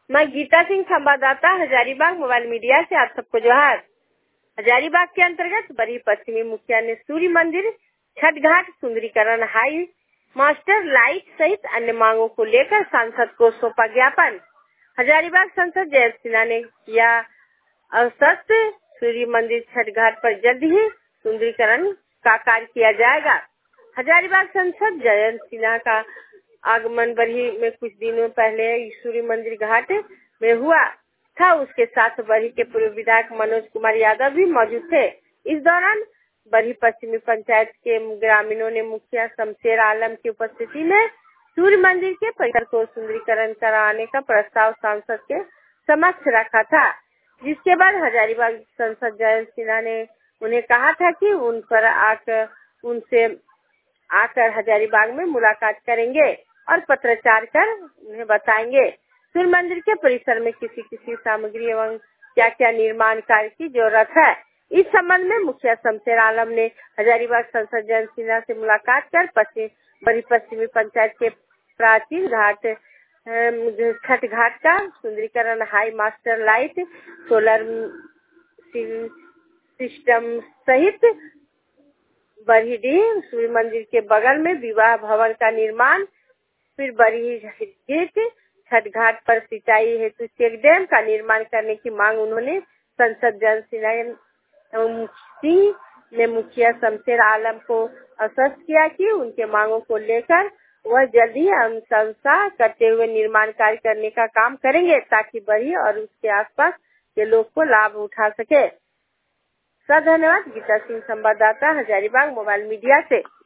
मैं गीता सिंह, संवाददाता, Hazaribagh mobile media से आप सबको जोहार। हजारीबाग के अंतर्गत बरही पश्चिमी मुखिया ने सूर्य मंदिर, छठ घाट सुंदरीकरण, हाई मास्टर लाइट सहित अन्य मांगों को लेकर सांसद को सौंपा ज्ञापन। हजारीबाग सांसद जयंत सिन्हा ने किया आश्वस्त, सूर्य मंदिर छठ घाट पर जल्द ही सुंदरीकरण का कार्य किया जाएगा। हजारीबाग सांसद जयंत सिन्हा का आगमन बरही में कुछ दिनों पहले सूर्य मंदिर घाट में हुआ था। उसके साथ बरही के पूर्व विधायक मनोज कुमार यादव भी मौजूद थे। इस दौरान बरही पश्चिमी पंचायत के ग्रामीणों ने मुखिया शमशेर आलम की उपस्थिति में सूर्य मंदिर के परिसर को सुंदरीकरण कराने का प्रस्ताव सांसद के समक्ष रखा था, जिसके बाद हजारीबाग सांसद जयंत सिन्हा ने उन्हें कहा था कि उनसे आकर हजारीबाग में मुलाकात करेंगे और पत्राचार कर उन्हें बताएंगे सूर्य मंदिर के परिसर में किसी सामग्री एवं क्या क्या निर्माण कार्य की जरूरत है। इस संबंध में मुखिया शमशेर आलम ने हजारीबाग सांसद जयंत सिन्हा से मुलाकात कर बरही पश्चिमी पंचायत के प्राचीन घाट छठ घाट का सुंदरीकरण, high master light, solar system सहित बरही सूर्य मंदिर के बगल में विवाह भवन का निर्माण, फिर बरही छठ घाट पर सिंचाई हेतु चेक डैम का निर्माण करने की मांग उन्होंने सांसद जयंत सिंह ने मुखिया शमशेर आलम को आश्वस्त किया कि उनके मांगों को लेकर वह जल्द ही अनुशंसा करते हुए निर्माण कार्य करने का काम करेंगे ताकि बरही और उसके आसपास के लोग को लाभ उठा सके। धन्यवाद। गीता सिंह, संवाददाता, हजारीबाग मोबाइल मीडिया से।